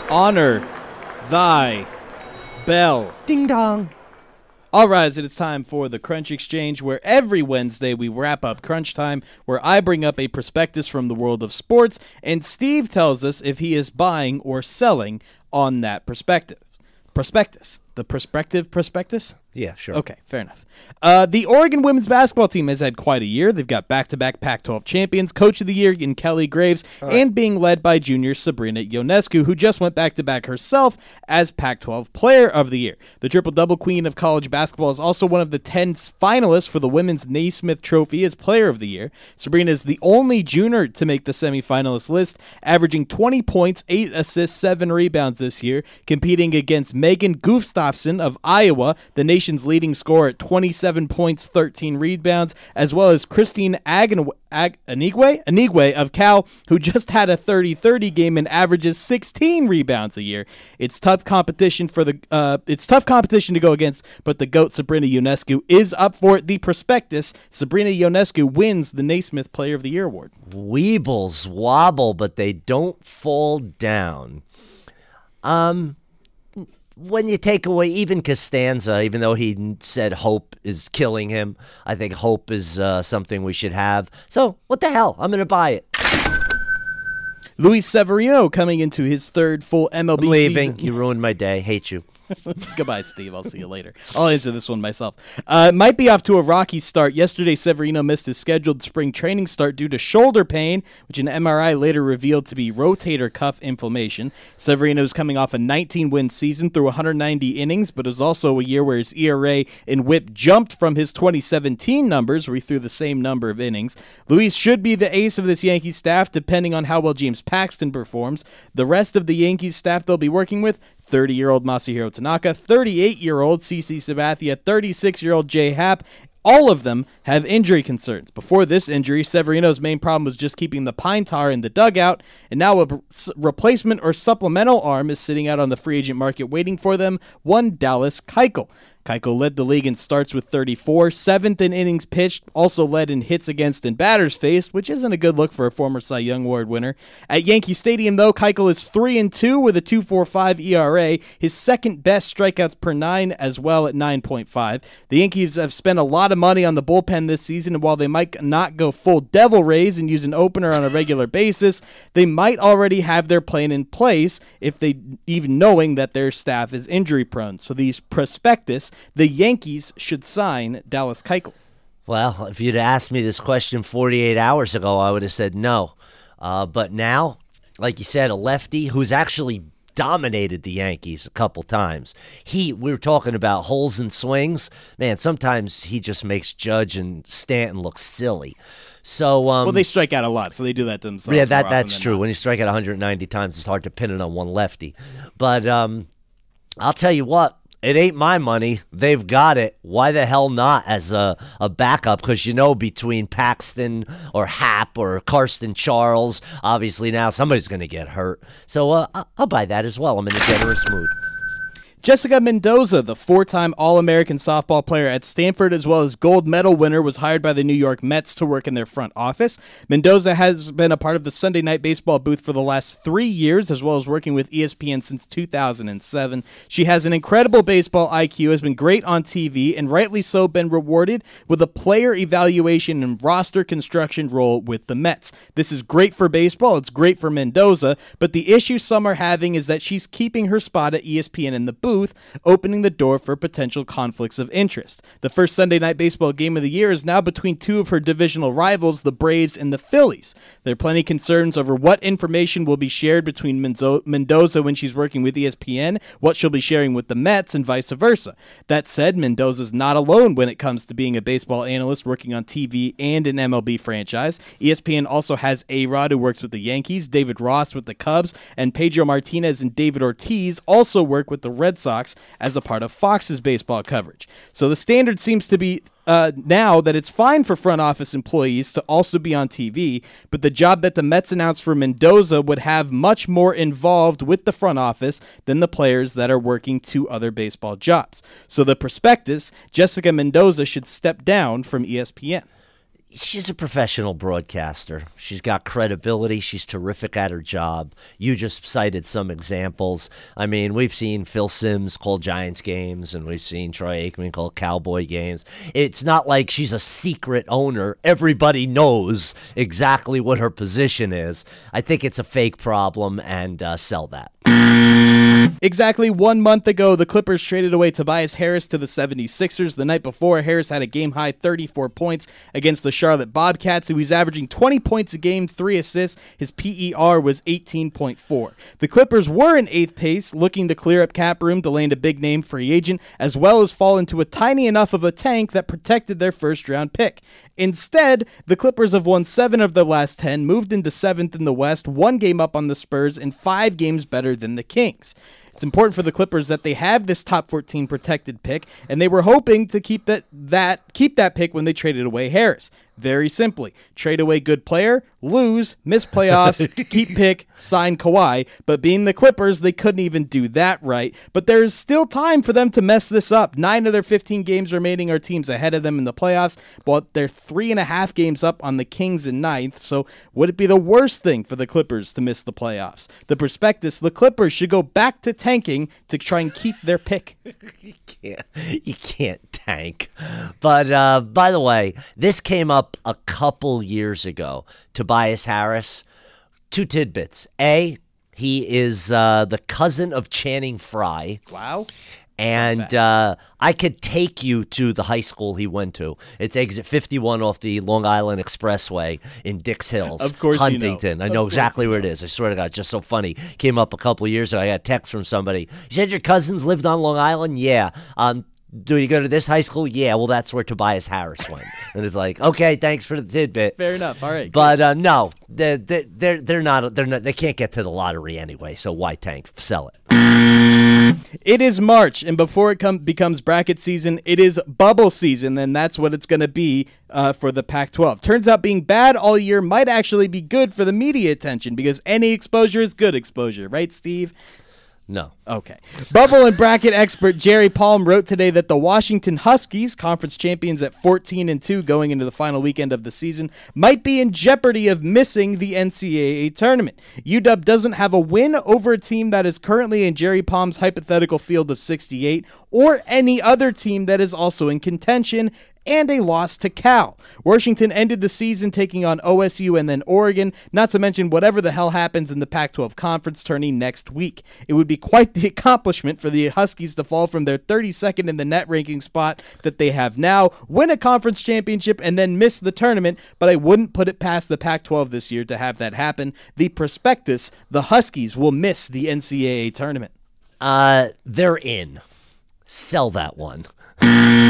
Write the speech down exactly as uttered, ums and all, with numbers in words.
honor thy bell. Ding dong. All rise, it is time for the Crunch Exchange, where every Wednesday we wrap up Crunch Time, where I bring up a prospectus from the world of sports, and Steve tells us if he is buying or selling on that perspective. Prospectus. The prospective prospectus? Yeah, sure. Okay, fair enough. Uh, the Oregon women's basketball team has had quite a year. They've got back-to-back Pac twelve champions, Coach of the Year in Kelly Graves, right. and being led by junior Sabrina Ionescu, who just went back-to-back herself as Pac twelve Player of the Year. The triple-double queen of college basketball is also one of the ten finalists for the Women's Naismith Trophy as Player of the Year. Sabrina is the only junior to make the semifinalist list, averaging twenty points, eight assists, seven rebounds this year, competing against Megan Gustafson of Iowa, the nation's leading scorer at twenty-seven points, thirteen rebounds, as well as Christine Agan- Ag- Anigwe? Anigwe of Cal, who just had a thirty thirty game and averages sixteen rebounds a year. It's tough competition for the uh, it's tough competition to go against, but the GOAT Sabrina Ionescu is up for it. The prospectus, Sabrina Ionescu wins the Naismith Player of the Year award. Weebles wobble, but they don't fall down. Um... When you take away even Costanza, even though he said hope is killing him, I think hope is uh, something we should have. So, what the hell? I'm going to buy it. Luis Severino coming into his third full M L B I'm leaving. season. You ruined my day. Hate you. Goodbye, Steve. I'll see you later. I'll answer this one myself. Uh, might be off to a rocky start. Yesterday, Severino missed his scheduled spring training start due to shoulder pain, which an M R I later revealed to be rotator cuff inflammation. Severino is coming off a nineteen-win season through one hundred ninety innings, but it was also a year where his E R A and whip jumped from his twenty seventeen numbers, where he threw the same number of innings. Luis should be the ace of this Yankees staff, depending on how well James Paxton performs. The rest of the Yankees staff they'll be working with, thirty-year-old Masahiro Tanaka, thirty-eight-year-old CeCe Sabathia, thirty-six-year-old Jay Happ. All of them have injury concerns. Before this injury, Severino's main problem was just keeping the pine tar in the dugout, and now a replacement or supplemental arm is sitting out on the free agent market waiting for them, one Dallas Keuchel. Keuchel led the league in starts with thirty-four, seventh in innings pitched, also led in hits against and batters faced, which isn't a good look for a former Cy Young Award winner. At Yankee Stadium, though, Keuchel is three and two with a two point four five E R A, his second best strikeouts per nine as well at nine point five. The Yankees have spent a lot of money on the bullpen this season, and while they might not go full Devil Rays and use an opener on a regular basis, they might already have their plan in place if they even knowing that their staff is injury prone. So these prospectus, the Yankees should sign Dallas Keuchel. Well, if you'd asked me this question forty-eight hours ago, I would have said no. Uh, but now, like you said, a lefty who's actually dominated the Yankees a couple times. He, we were talking about holes and swings. Man, sometimes he just makes Judge and Stanton look silly. So, um, well, they strike out a lot, so they do that to themselves. Yeah, that that's true. Not. When you strike out one hundred ninety times, it's hard to pin it on one lefty. But um, I'll tell you what. It ain't my money. They've got it. Why the hell not as a, a backup? Because, you know, between Paxton or Happ or Karsten Charles, obviously now somebody's going to get hurt. So uh, I'll buy that as well. I'm in a generous mood. Jessica Mendoza, the four-time All-American softball player at Stanford as well as gold medal winner, was hired by the New York Mets to work in their front office. Mendoza has been a part of the Sunday Night Baseball booth for the last three years, as well as working with E S P N since two thousand seven. She has an incredible baseball I Q, has been great on T V, and rightly so been rewarded with a player evaluation and roster construction role with the Mets. This is great for baseball, it's great for Mendoza, but the issue some are having is that she's keeping her spot at E S P N in the booth, opening the door for potential conflicts of interest. The first Sunday Night Baseball game of the year is now between two of her divisional rivals, the Braves and the Phillies. There are plenty of concerns over what information will be shared between Menzo- Mendoza when she's working with E S P N, what she'll be sharing with the Mets, and vice versa. That said, Mendoza's not alone when it comes to being a baseball analyst working on T V and an M L B franchise. E S P N also has A-Rod, who works with the Yankees, David Ross with the Cubs, and Pedro Martinez and David Ortiz also work with the Red Sox as a part of Fox's baseball coverage. So the standard seems to be uh, now that it's fine for front office employees to also be on T V, but the job that the Mets announced for Mendoza would have much more involved with the front office than the players that are working two other baseball jobs. So the prospectus, Jessica Mendoza should step down from E S P N. she's a professional broadcaster. She's got credibility. She's terrific at her job. You just cited some examples. I mean, we've seen Phil Simms call Giants games, and we've seen Troy Aikman call Cowboy games. It's not like she's a secret owner. Everybody knows exactly what her position is. I think it's a fake problem, and uh, sell that. Exactly one month ago, the Clippers traded away Tobias Harris to the seventy-sixers. The night before, Harris had a game-high thirty-four points against the Charlotte Bobcats, who was averaging twenty points a game, three assists. His P E R was eighteen point four. The Clippers were in eighth place, looking to clear up cap room to land a big-name free agent, as well as fall into a tiny enough of a tank that protected their first-round pick. Instead, the Clippers have won seven of their last ten, moved into seventh in the West, one game up on the Spurs, and five games better than the Kings. It's important for the Clippers that they have this top fourteen protected pick, and they were hoping to keep that, that keep that pick when they traded away Harris. Very simply, trade away good player, lose, miss playoffs, keep pick, sign Kawhi. But being the Clippers, they couldn't even do that right. But there is still time for them to mess this up. Nine of their fifteen games remaining are teams ahead of them in the playoffs, but they're three and a half games up on the Kings in ninth. So would it be the worst thing for the Clippers to miss the playoffs? The prospectus, the Clippers should go back to tanking to try and keep their pick. You can't, you can't tank. But uh, by the way, this came up a couple years ago. Tobias Harris, two tidbits. A, he is uh, the cousin of Channing Frye. Wow. And uh, I could take you to the high school he went to. It's exit fifty-one off the Long Island Expressway in Dix Hills. Of course Huntington. You know. I know of exactly you where know. it is. I swear to God, it's just so funny. Came up a couple of years ago. I got a text from somebody. You said your cousins lived on Long Island? Yeah. Um, do you go to this high school? Yeah. Well, that's where Tobias Harris went. And it's like, okay, thanks for the tidbit. Fair enough. All right. But uh, no, they're, they're they're not they're not they can't get to the lottery anyway. So why tank? Sell it. It is March, and before it come, becomes bracket season, it is bubble season, and that's what it's going to be uh, for the Pac twelve. Turns out being bad all year might actually be good for the media attention, because any exposure is good exposure, right, Steve? No. Okay. Bubble and bracket expert Jerry Palm wrote today that the Washington Huskies, conference champions at fourteen and two going into the final weekend of the season, might be in jeopardy of missing the N C double A tournament. U W doesn't have a win over a team that is currently in Jerry Palm's hypothetical field of sixty-eight, or any other team that is also in contention, and a loss to Cal. Washington ended the season taking on O S U and then Oregon, not to mention whatever the hell happens in the Pac twelve conference tourney next week. It would be quite the accomplishment for the Huskies to fall from their thirty-second in the net ranking spot that they have now, win a conference championship, and then miss the tournament, but I wouldn't put it past the Pac twelve this year to have that happen. The prospectus, the Huskies will miss the N C double A tournament. Uh, they're in. Sell that one.